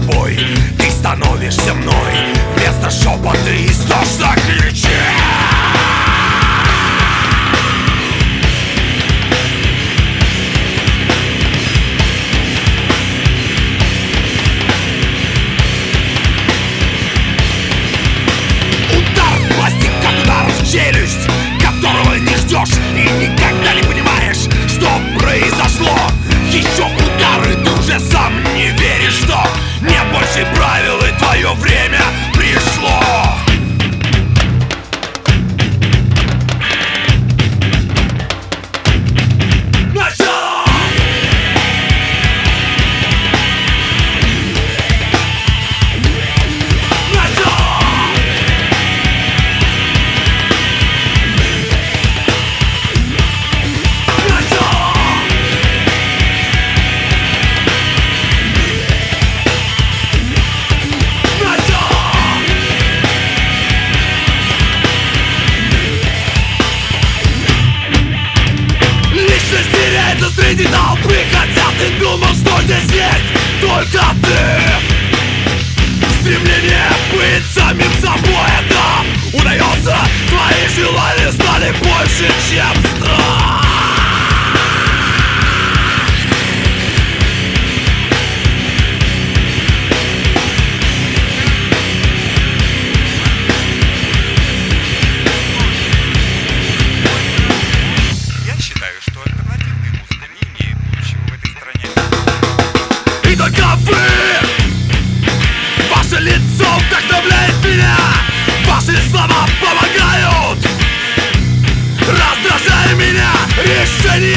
тобой, ты становишься мной. Вместо шепота истошно кричи. Удар пластик, как удар в челюсть, которого не ждешь и никогда не понимаешь, что произошло. Еще удары, ты уже сам не веришь, что нет больше правил и твое время пришло. Начало! Начало! Теряется среди толпы, хотя ты думал, что здесь есть только ты. Стремление быть самим собой, это удается. Твои желания стали больше, чем страх. И только вы, ваше лицо вдохновляет меня. Ваши слова помогают, раздражая меня. Решение